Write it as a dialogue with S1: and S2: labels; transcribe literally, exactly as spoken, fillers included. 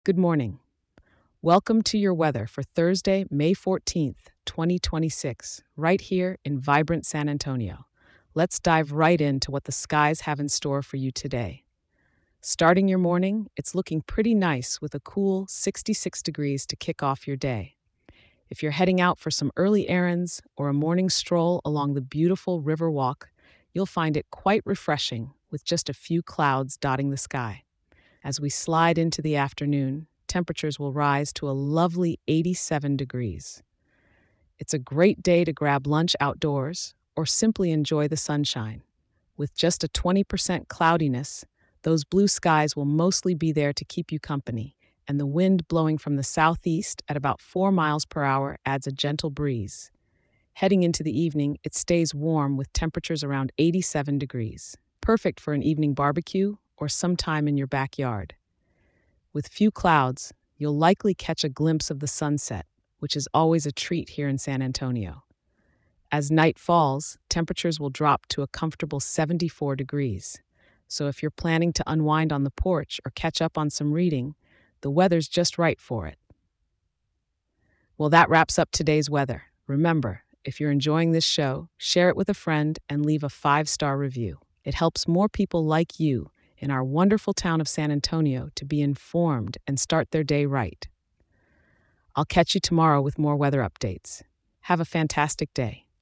S1: Good morning. Welcome to your weather for Thursday, May fourteenth, twenty twenty-six, right here in vibrant San Antonio. Let's dive right into what the skies have in store for you today. Starting your morning, it's looking pretty nice with a cool sixty-six degrees to kick off your day. If you're heading out for some early errands or a morning stroll along the beautiful river walk, you'll find it quite refreshing with just a few clouds dotting the sky. As we slide into the afternoon, temperatures will rise to a lovely eighty-seven degrees. It's a great day to grab lunch outdoors or simply enjoy the sunshine. With just a twenty percent cloudiness, those blue skies will mostly be there to keep you company, and the wind blowing from the southeast at about four miles per hour adds a gentle breeze. Heading into the evening, it stays warm with temperatures around eighty-seven degrees, perfect for an evening barbecue or sometime in your backyard. With few clouds, you'll likely catch a glimpse of the sunset, which is always a treat here in San Antonio. As night falls, temperatures will drop to a comfortable seventy-four degrees. So if you're planning to unwind on the porch or catch up on some reading, the weather's just right for it. Well, that wraps up today's weather. Remember, if you're enjoying this show, share it with a friend and leave a five-star review. It helps more people like you in our wonderful town of San Antonio to be informed and start their day right. I'll catch you tomorrow with more weather updates. Have a fantastic day.